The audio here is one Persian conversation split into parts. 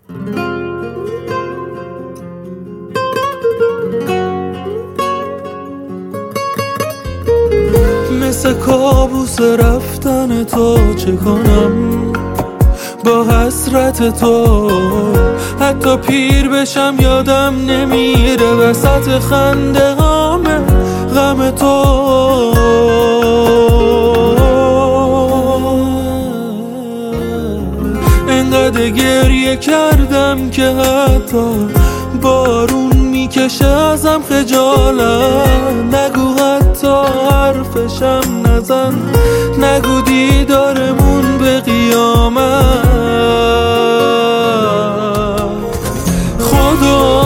مثل کابوس رفتن تو چه کنم با حسرت تو، حتی پیر بشم یادم نمیره وسط خنده هامه غم تو. انقدر گریه کردم که حتی بارون میکشه ازم خجالت. نگو حتی حرفشم نزن، نگو دیدارمون به قیامت. خدا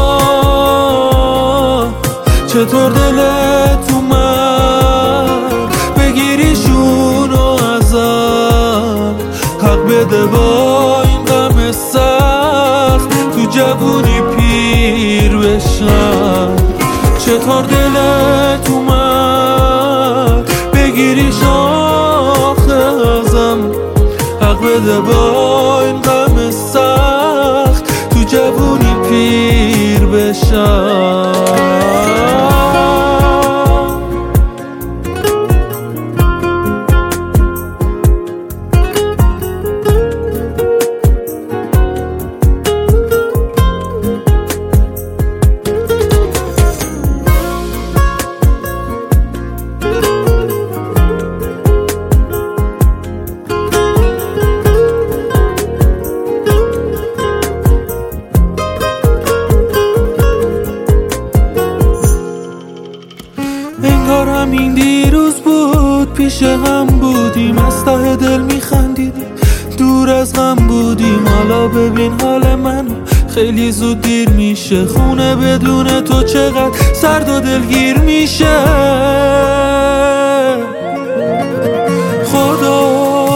چطور دلت اومد بگیریشونو ازم، حق بده با این غم سخت تو جوونی پیر بشم. چطور دلت اومد بگیریش آخه ازم، حق بده با این غم سخت تو جوونی پیر بشم. انگار همین دیروز بود پیش هم بودیم، از ته دل میخندیدیم، دور از غم بودیم. حالا ببین حال من، خیلی زود دیر میشه، خونه بدون تو چقدر سرد و دلگیر میشه. خدا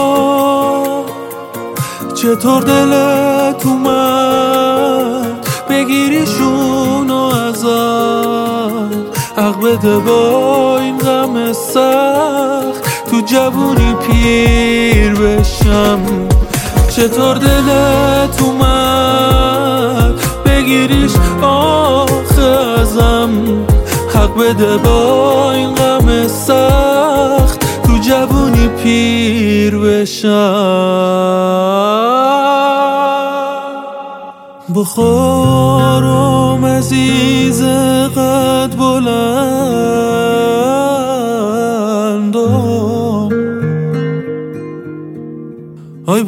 چطور دلت اومد بگیریشونو ازم، حق بده با این غم سخت تو جوونی پیر بشم. چطور دلت اومد بگیریش آخه ازم، حق بده با این غم سخت تو جوونی پیر بشم. بخارم عزیز قد بلندم، آی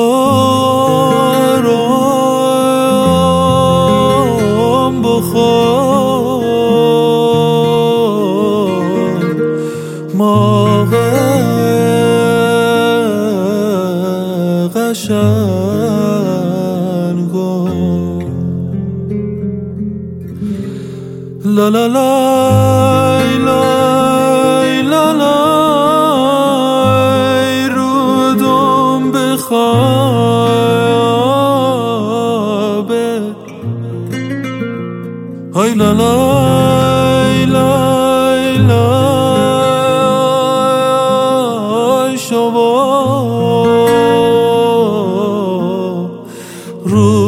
بخارم بخار ماه قشنگم. لا لا لای لای لا لای رودم بخوابه، های لا لای لای لای شما رو